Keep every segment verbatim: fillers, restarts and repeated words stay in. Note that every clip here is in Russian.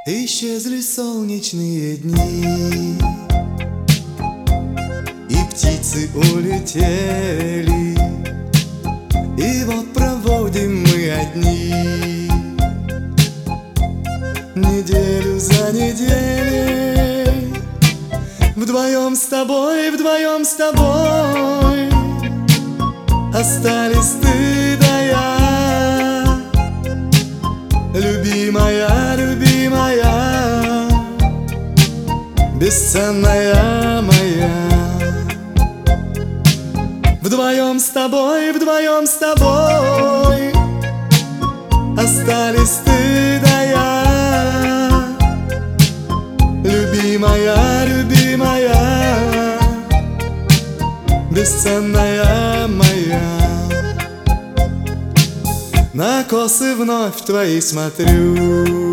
Исчезли солнечные дни, и птицы улетели, и вот проводим мы одни неделю за неделей. Вдвоем с тобой, вдвоем с тобой остались ты да я, любимая, любимая, бесценная моя. Вдвоем с тобой, вдвоем с тобой остались ты да я, любимая, любимая, бесценная моя. На косы вновь твои смотрю,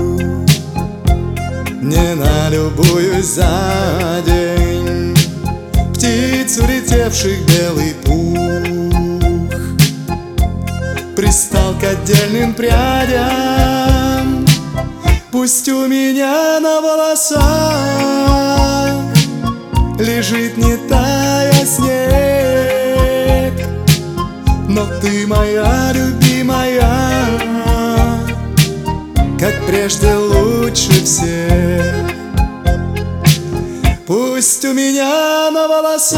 не налюбуюсь за день птиц, улетевших белый пух, пристал к отдельным прядям. Пусть у меня на волосах лежит, не тая, снег, но ты моя любимая, как прежде лучше всех. Пусть у меня на волосах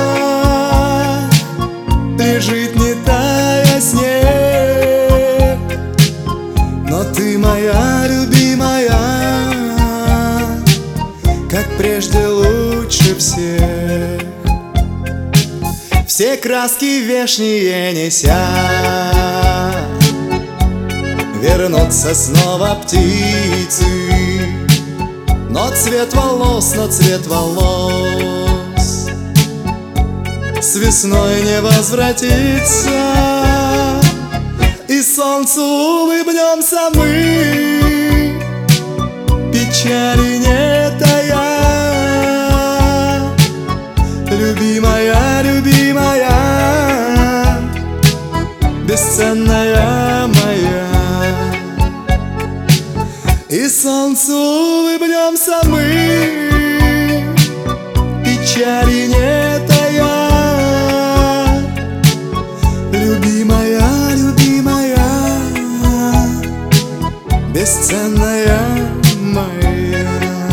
лежит, не тая, снег, но ты моя любимая, как прежде лучше всех. Все краски вешние неся, вернутся снова птицы, но цвет волос, но цвет волос с весной не возвратится, и солнцу улыбнемся мы, печали не тая. Любимая, любимая, бесценная моя, и солнцу улыбнемся мы, печали не тая. Любимая, любимая, бесценная моя.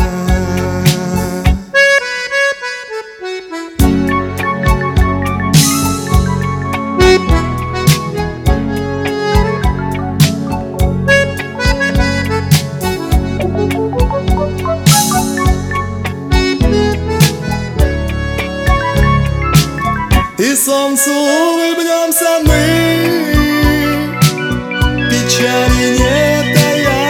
И солнцу улыбнемся мы, печали не тая.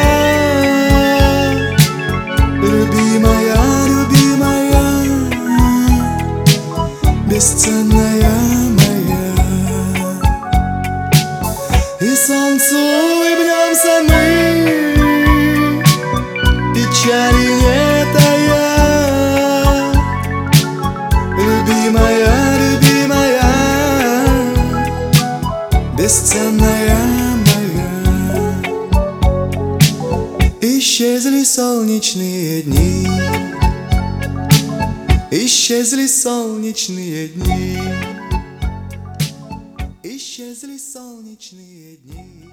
Любимая, любимая, бесценная моя. И солнцу улыбнемся мы, печали не тая. Любимая, бесценная моя. Исчезли солнечные дни, исчезли солнечные дни, исчезли солнечные дни.